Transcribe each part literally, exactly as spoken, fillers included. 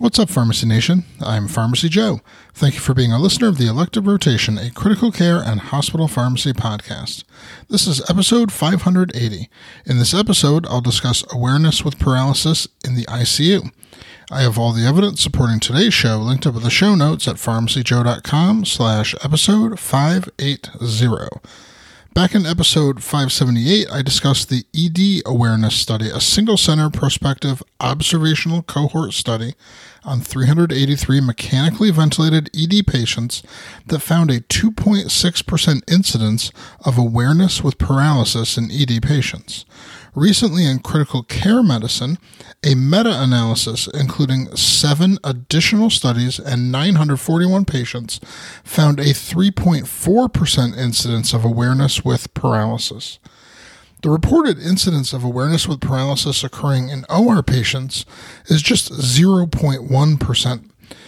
What's up, Pharmacy Nation? I'm Pharmacy Joe. Thank you for being a listener of the Elective Rotation, a critical care and hospital pharmacy podcast. This is episode five hundred eighty. In this episode, I'll discuss awareness with paralysis in the I C U. I have all the evidence supporting today's show linked up in the show notes at pharmacyjoe.com slash episode 580. Back in episode five seventy-eight, I discussed the E D awareness study, a single-center prospective observational cohort study on three hundred eighty-three mechanically ventilated E D patients that found a two point six percent incidence of awareness with paralysis in E D patients. Recently in critical care medicine, a meta-analysis including seven additional studies and nine hundred forty-one patients found a three point four percent incidence of awareness with paralysis. The reported incidence of awareness with paralysis occurring in O R patients is just zero point one percent.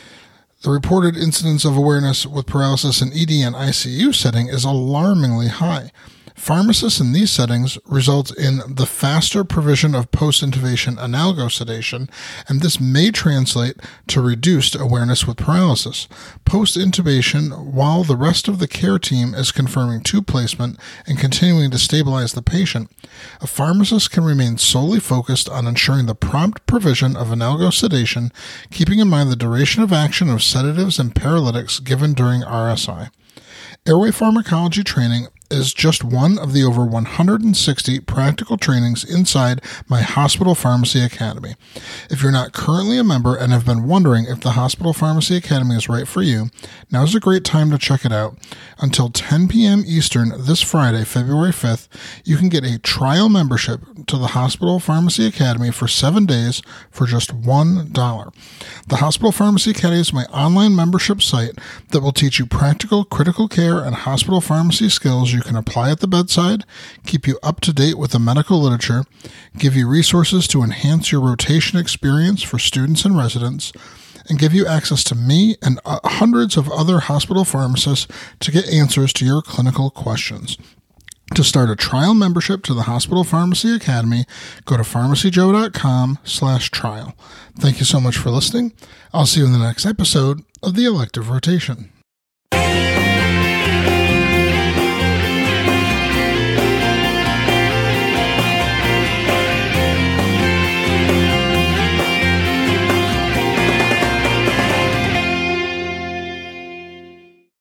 The reported incidence of awareness with paralysis in E D and I C U setting is alarmingly high. Pharmacists in these settings result in the faster provision of post-intubation analgosedation, and this may translate to reduced awareness with paralysis. Post-intubation, while the rest of the care team is confirming tube placement and continuing to stabilize the patient, a pharmacist can remain solely focused on ensuring the prompt provision of analgosedation, keeping in mind the duration of action of sedatives and paralytics given during R S I. Airway pharmacology training is just one of the over one hundred sixty practical trainings inside my Hospital Pharmacy Academy. If you're not currently a member and have been wondering if the Hospital Pharmacy Academy is right for you, now's a great time to check it out. Until ten p.m. Eastern this Friday, February fifth, you can get a trial membership to the Hospital Pharmacy Academy for seven days for just one dollar. The Hospital Pharmacy Academy is my online membership site that will teach you practical critical care and hospital pharmacy skills you can apply at the bedside, keep you up to date with the medical literature, give you resources to enhance your rotation experience for students and residents, and give you access to me and uh, hundreds of other hospital pharmacists to get answers to your clinical questions. To start a trial membership to the Hospital Pharmacy Academy, go to pharmacyjoe.com slash trial. Thank you so much for listening. I'll see you in the next episode of the Elective Rotation.